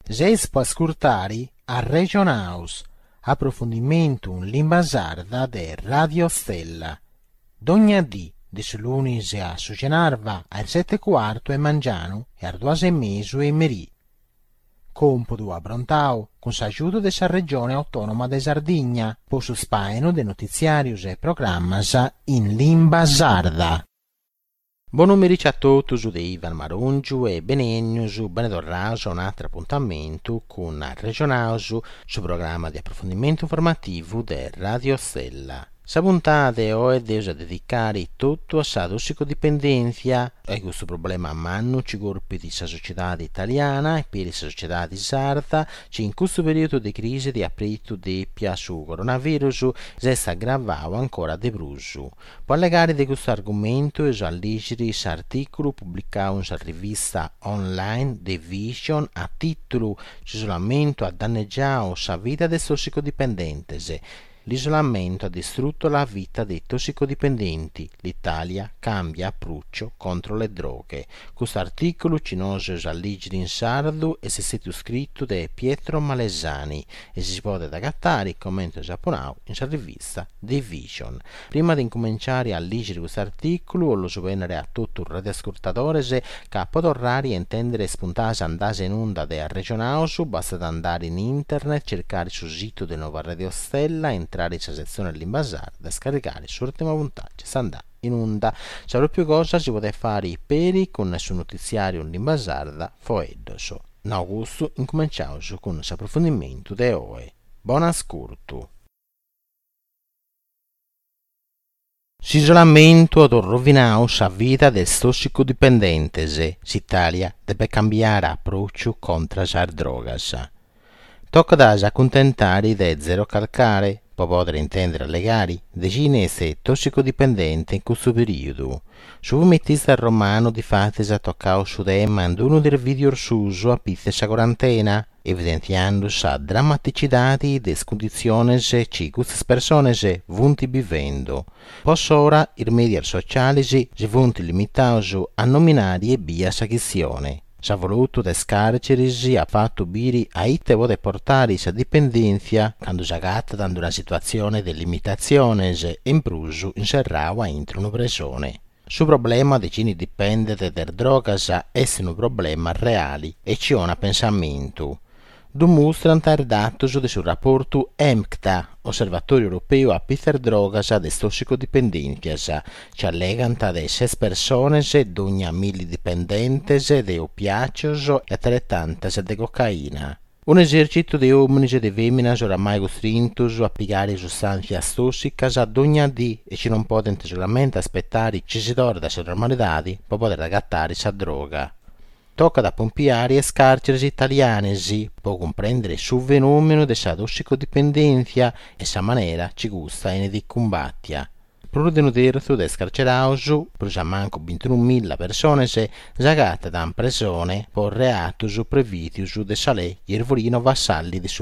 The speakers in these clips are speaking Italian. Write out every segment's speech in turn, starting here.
Zes può ascoltare a Region House, approfondimento in lingua sarda de Radio Stella. Dogna di lunis a Sugenarva al 7:15 e mangiano e al 2:30 e merì. Compodo a Brontao con s'aiuto della regione autonoma de Sardigna, po su spaeno de notiziarius e programmas in lingua sarda. Buon pomeriggio a tutti da Ivan Marungiu e benvenuti su Benedorraso, un altro appuntamento con Regionausu sul programma di approfondimento informativo del Radio Stella. Questa puntata oggi è dedicare tutto a sa tossicodipendenza e questo problema a manno ci corpi di sa società italiana e per la società di sarda c'è in questo periodo di crisi di aprito deppia su coronavirus si sta aggravando ancora di più. Può legare di questo argomento e a leggere questo articolo pubblicato in rivista online The Vision a titolo "L'isolamento ha danneggiato la vita dei tossicodipendenti". L'isolamento ha distrutto la vita dei tossicodipendenti. L'Italia cambia approccio contro le droghe. Questo articolo ci noce a leggere in sardo e si è stato scritto da Pietro Malesani e si può adattare commento giapponese in rivista The Vision. Prima di incominciare a leggere questo articolo, lo sovenere a tutti i radioascoltatori che potrà intendere spuntare andare in onda da Regionausu, basta andare in internet, cercare sul sito del Nuova Radio Stella, entrare in sezione lingua sarda, scaricare sull'ultima puntata, si andrà in onda. C'è più cosa si può fare peri con il suo notiziario in lingua sarda, foeddoso. In augusto incominciamo con il approfondimento di oggi. Buon ascolto. L'isolamento ha rovinato la vita del tossicodipendente. L'Italia deve cambiare approccio contro le droghe. Tocca da accontentare di zero calcare, può poter intendere legari, decine e tossicodipendenti in questo periodo. Su fumettista romano di fatti si è toccato su tema in uno dei video suso a pizza quarantena, evidenziando la drammaticità delle condizioni che queste persone vanno vivendo. Posso ora i media sociali si vanno limitati a nominare e via sa questione. S'ha voluto des carceri ha fatto biri a ite vuole portare sa dipendenza quando si agatta dando una situazione di limitazione e in bruso inserrava entro una pressione. Su problema di chi dipende da drogas è un problema reale e ci ha un pensamento. Dimostrano i dati sul rapporto EMCTA, Osservatorio Europeo a Pither Drogas e Tossicodipendenza, che allegano che 6 persone d'ogni 1000 dipendenti di oppiacei e altrettante di cocaina. Un esercito di uomini e di femmine oramai costrinti a piegare sostanze tossiche ad ogni dì e ci non possono solamente aspettare che si torni da normalità per poter agattare sa droga. Tocca da pompiari e carceri italiane può comprendere sul fenomeno della tossicodipendenza e sa maniera ci gusta e ne di combattia. Pur di un terzo del scarcerato, per manco 21.000 persone zagate da impressione per reato previsto de salè Iervolino Vassalli del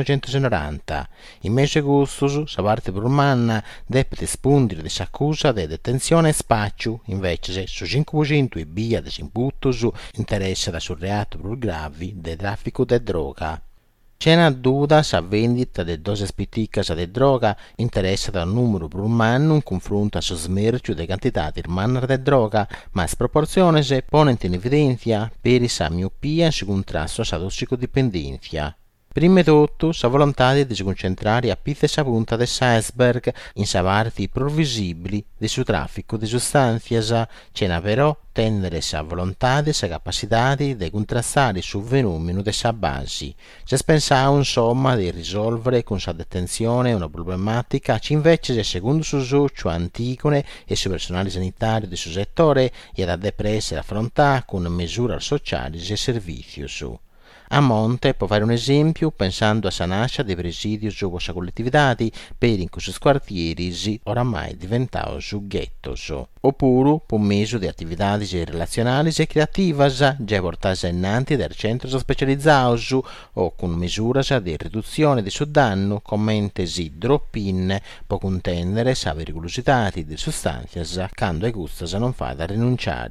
1990. In mese agosto, sa parte burmanna deve rispondere di accusa di detenzione e spaccio, invece su 500 e via di imputos interessa da sul reato più gravi del traffico di droga. C'è una duda se la vendita di dosi spiticas di droga interessa da un numero per umano in confronto al smercio di quantità di manner di droga, ma sproporzione si pone in evidenza per la miopia in contrasto alla tossicodipendenza. Prima di tutto, la volontà di concentrare a pizza punta dell'iceberg in parti provvisibili del suo traffico di sostanze, c'è però tenere la volontà e la capacità di contrastare sul fenomeno della base. Si pensava insomma di risolvere con la detenzione una problematica che invece secondo suo socio Antigone e suo personale sanitario del suo settore era depressa e affrontata con misure sociali e servizi. A monte può fare un esempio pensando a Sanascia dei presidi su questa collettività per in questi quartieri oramai diventati su ghettos, oppure per mezzo di attività relazionali e creative già portate innanzi dal centro specializzato o con misure di riduzione di suo danno come drop-in può contenere la pericolosità di sostanze quando è gusto non fa da rinunciare.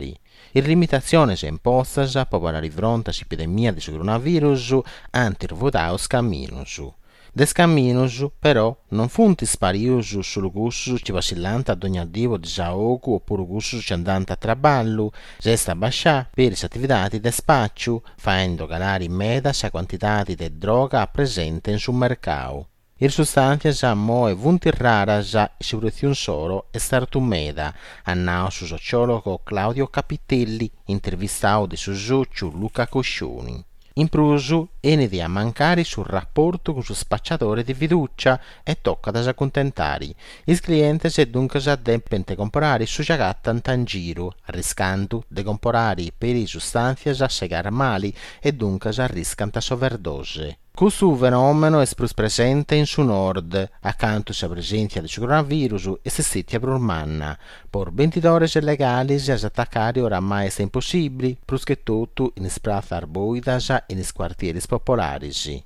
In limitazione imposta per fare fronte all'epidemia di coronavirus antirvodaus camminus. Des camminus, però, non funt sparius sul gussus ci vacillant ad ogni addio di saogu oppure gussus ci andant a traballo, resta bascià per le attività di despaccio, facendo calare in meda la quantità di droga presente sul mercato. Le sostanze moe vunt raras sicurezza solo è stato meda, annao su sociologo Claudio Capitelli, intervistato su socio Luca Coscioni. In prusu enidia a mancare sul rapporto con il spacciatore di fiducia e tocca da accontentare. Il cliente se dunque depende comprare su giagatta in giro, arriscando di comprare per le sostanze assai mali e dunque arriscano overdose. Questo fenomeno è più presente in su nord, accanto alla presenza del coronavirus e se siti a Brurmanna. Per venditori illegali si attaccare oramai è impossibile, più che tutto in sprazza arboidas e in quartieri popolari.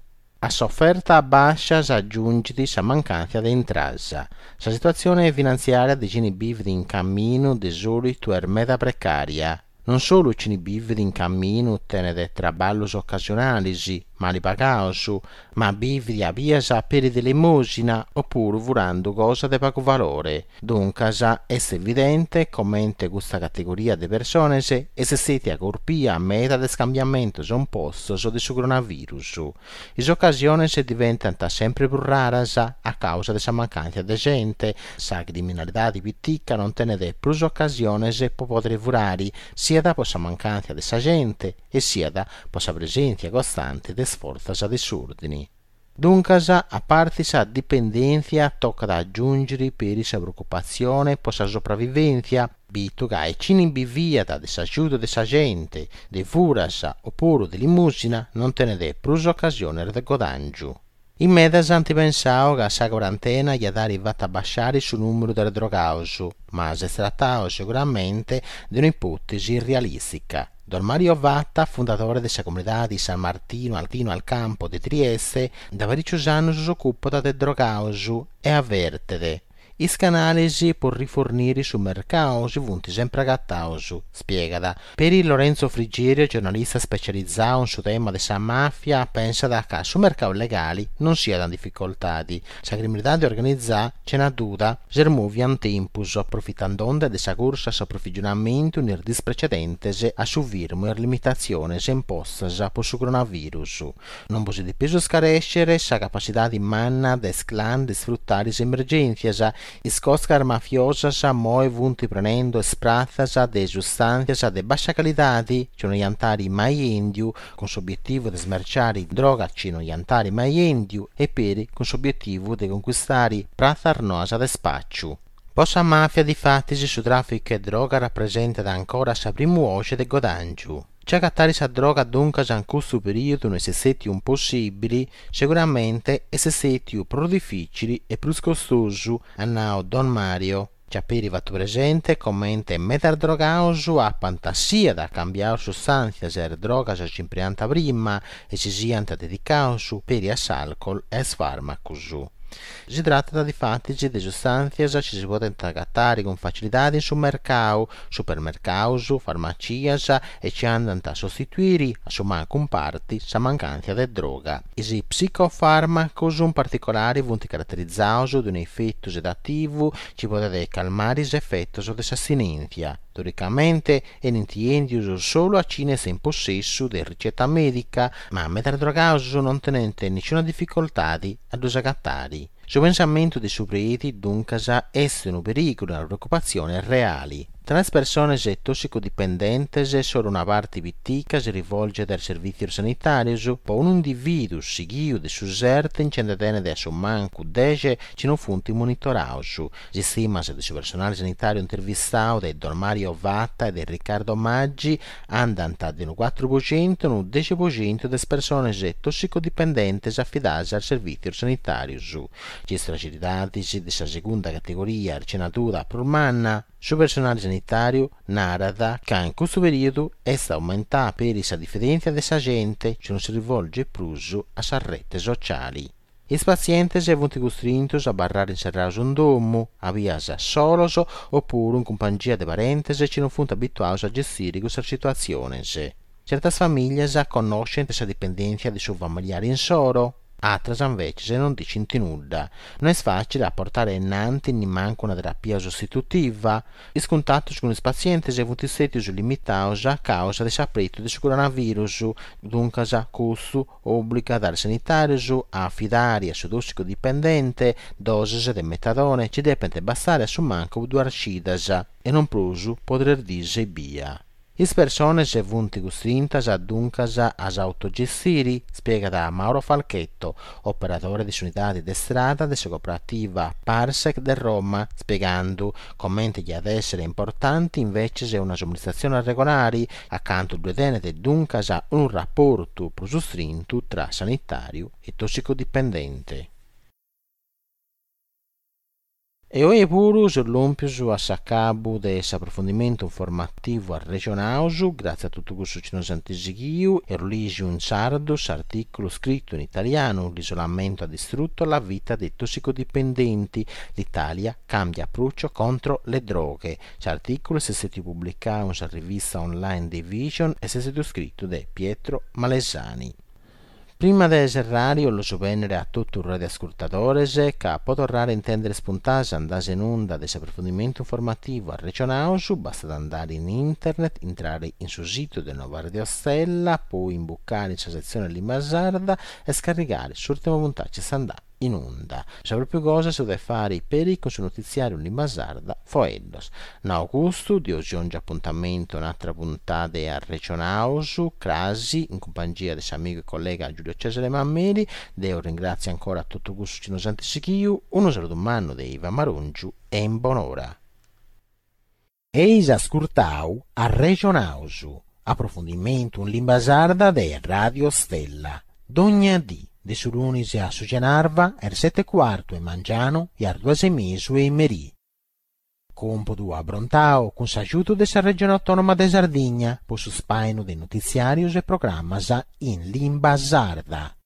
A sofferta bassa si aggiunge la mancanza di entrata. La situazione finanziaria di Gini vive in cammino di solito è meta precaria. Non solo ci vive in cammino tenere traballos occasionali, mali pagaus, ma vive a via per l'elemosina oppure volando cosa di poco valore. Dunque è evidente come questa categoria di persone e se siete a colpire a meta di scambiamento opposto di coronavirus. Le occasioni diventano sempre più rare a causa della mancanza di gente, la criminalità di pittica non tiene più occasioni per poter volare sia da la mancanza di gente e sia da la presenza costante di sforzi disordini. Dunque, a parte la dipendenza, tocca da aggiungere per la preoccupazione per la sopravvivenza, visto che ci invia da disaiuto della gente, di furas oppure di limusina, non tiene più occasione di guadagno. In media pensavo che la quarantena gli ha arrivato a bassare sul numero delle drogausu, ma si trattava sicuramente di un'ipotesi irrealistica. Don Mario Vatta, fondatore della comunità di San Martino Altino al Campo di Trieste, da vari anni si occupa di drogausu e avverte i canali per rifornire sul mercato si vunti sempre agattausu, spiegata. Per il Lorenzo Frigerio, giornalista specializzato sul tema della mafia, pensa che sul mercato legale non sia da difficoltà. La criminalità organizzata ce n'ha duda, germuvi antempus, approfittando della corsa all'approvvigionamento nel disprecedente a subirmo le limitazioni imposte per il coronavirus. Non può di peso scarescere la capacità di manna del clan di sfruttare le emergenze. Is coscar mafiosas moe vunti prendendo sprazzas de sostanze de bassa qualità che non iantari mai indio con l'obiettivo di smerciare droga che non iantari mai indio e per con l'obiettivo di conquistare prazza arnosa de spaccio. Possa mafia di fatti su traffico e droga rappresenta ancora la prima voce del guadagno. Già cattare sa droga dunque in questo periodo non è stato possibile, sicuramente è stato più difficile e più costoso, annao Don Mario. Già per il fatto presente commenta metter drogausu a fantasia da cambiare sostanze e droga ci imprianta prima e si siano dedicausu per il alcol e farmacus. Si tratta di fatti di sostanze che si possono trattare con facilità sul mercato, supermercati, farmacie e ci andano a sostituire a somma comparti la mancanza di droga. I psicofarmacos in particolare sono caratterizzati da un effetto sedativo che può calmare gli effetti dell'astinenza. Teoricamente è intendito solo a chi ne è in possesso di ricetta medica, ma mentre drogauso non tenente nessuna difficoltà ad usare. Il pensamento dei supreti dunque è un pericolo e una preoccupazione reali. Tra le persone tossicodipendenti solo una parte pittica si rivolge al servizio sanitario, poi un individuo seguito di suserte incendetene da un manco dece ci non funti monitorato. Si stima che il personale sanitario intervistato da Don Mario Vatta e da Riccardo Maggi andano da un 4% a un 10% delle persone tossicodipendenti affidate al servizio sanitario. Gli stracitati della seconda categoria arcenatura prurmanna. Il personale sanitario narra che in questo periodo è aumentato per la differenza della gente che non si rivolge più a reti sociali. I pazienti sono costretti a barrare inserrati in domo, a viaggiare solos oppure in compagnia di parenti che non sono abituati a gestire questa situazione. Certe famiglie conoscono questa dipendenza di suoi familiari in solo, altre invece non dicono nulla. Non è facile portare innanzi neanche una terapia sostitutiva. I contatti con i pazienti sono stati limitati a causa del saprito del coronavirus, dunque questo obbliga a dare sanitario a affidare a su tossicodipendente dosi di metadone che deve bastare su manco 2 arcidas e non più poter dire via. Le persone sono costrette dunque a autogestire, spiega da Mauro Falchetto, operatore di unità di strada della cooperativa Parsec di Roma, spiegando come che ad essere importanti invece è una somministrazione regolare, accanto a due tenete dunque a un rapporto più stretto tra sanitario e tossicodipendente. E oggi pure sull'ompiuso a saccabu dell'approfondimento informativo a regionale, grazie a tutto questo che ci anticipiamo, e religi un sardo articolo scritto in italiano, l'isolamento ha distrutto la vita dei tossicodipendenti, l'Italia cambia approccio contro le droghe. L'articolo è stato pubblicato sulla rivista online Division e è stato scritto da Pietro Malesani. Prima di serrario lo subvenire a tutto il radioascoltatore che può tornare a intendere spuntare andare in onda del approfondimento informativo a regionale, basta andare in internet, entrare in sul sito del Nuova Radio Stella, poi imbucare in sezione Limasarda e scaricare l'ultima puntata che sta andando in onda. Se proprio cosa si deve fare per il su notiziario Limasarda Foeddos. In augusto di oggi un appuntamento un'altra puntata a regionale su Crasi in compagnia del suo amico e collega Giulio Cesare Mammeli. Io ringrazio ancora tutto questo ci nos anticipiu, uno saluto umano di Iva Marungiu e in buon'ora. Eis ascoltau a regionausu, approfondimento in Limbasarda de Radio Stella, d'ogni dì. De Sulunisi a Sugenarva, er 7:15 e mangiano, e ar 2:30 e merì. Compodu a Brontao, con s'aiuto della regione autonoma de Sardegna, po su spaino dei notiziarios e programmas in Limba Sarda.